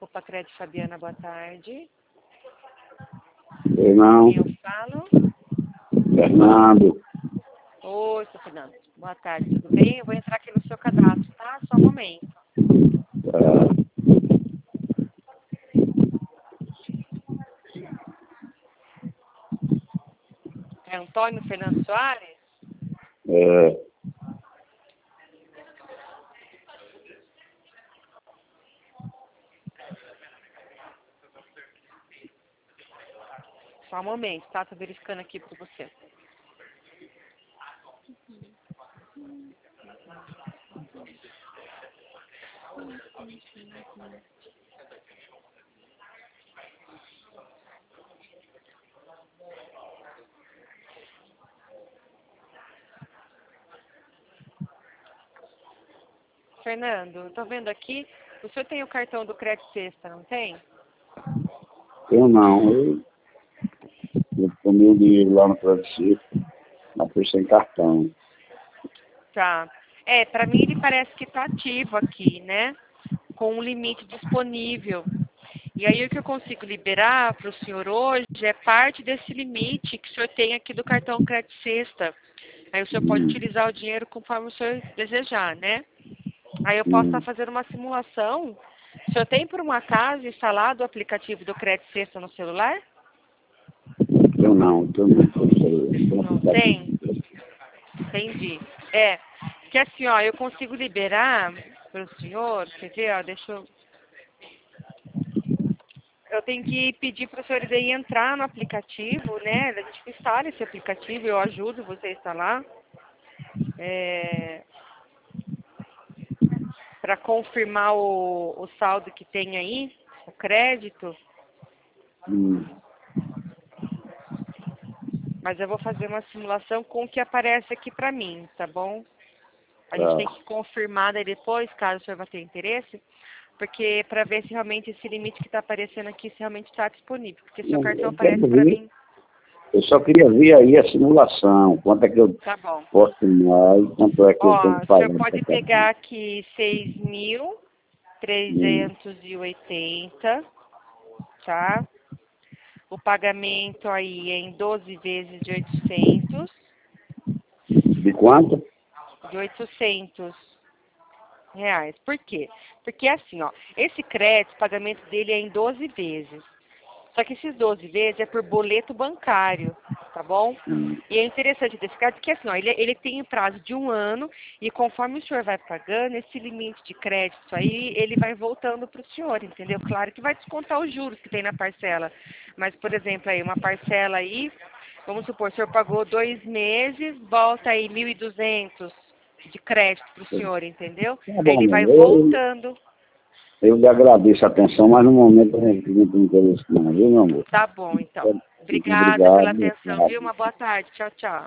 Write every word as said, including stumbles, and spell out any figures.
Copa Crédito Fabiana, boa tarde. Fernando. Quem eu falo? Fernando. Oi, seu Fernando. Boa tarde, tudo bem? Eu vou entrar aqui no seu cadastro, tá? Só um momento. É, É Antônio Fernando Soares? é, Só um momento, tá? Tô verificando aqui pra você. Fernando, tô vendo aqui, o senhor tem o cartão do Crédito Sexta, não tem? eu não. Eu, eu comi o dinheiro lá no Crédito, mas foi sem cartão. Tá. É, pra mim ele parece que tá ativo aqui, né? Com um limite disponível. E aí o que eu consigo liberar para o senhor hoje é parte desse limite que o senhor tem aqui do cartão Crédito Sexta. Aí o senhor pode Hum, utilizar o dinheiro conforme o senhor desejar, né? Aí eu posso estar hum. fazendo uma simulação. O senhor tem por um acaso instalado o aplicativo do Crédito Sexta no celular? Eu não, eu não. Eu Não tem? Entendi. É, que assim, ó, eu consigo liberar para o senhor, quer ver, ó, deixa eu... Eu tenho que pedir para o senhor daí entrar no aplicativo, né? A gente instala esse aplicativo, eu ajudo você a instalar. É, para confirmar o, o saldo que tem aí, o crédito. Hum, Mas eu vou fazer uma simulação com o que aparece aqui para mim, tá bom? A gente tem tá. que confirmar daí depois, caso o senhor vá ter interesse, porque para ver se realmente esse limite que está aparecendo aqui se realmente está disponível. Porque seu Não, cartão eu aparece quero para ver. mim. Eu só queria ver aí a simulação. Quanto é que eu Tá bom. posso tomar e quanto é que eu tenho Ó, que o senhor pagar pode para pegar cartão. aqui seis mil Hum. trezentos e oitenta, tá? O pagamento aí é em doze vezes de oitocentos, De quanto? de oitocentos reais. Por quê? Porque assim, ó, esse crédito, o pagamento dele é em doze vezes. Só que esses doze vezes é por boleto bancário, tá bom? Hum. E é interessante desse crédito que assim, ó, ele, ele tem um prazo de um ano e conforme o senhor vai pagando, esse limite de crédito aí, ele vai voltando para o senhor, entendeu? Claro que vai descontar os juros que tem na parcela. Mas, por exemplo, aí uma parcela aí, vamos supor, o senhor pagou dois meses, volta aí mil e duzentos de crédito para o senhor, entendeu? Tá Aí bom, ele vai meu. Eu, voltando. eu lhe agradeço a atenção, mas no momento eu não tenho interesse não, viu, meu amor? Tá bom, então. Muito Obrigada pela obrigado. atenção, viu? Uma boa tarde. Tchau, tchau.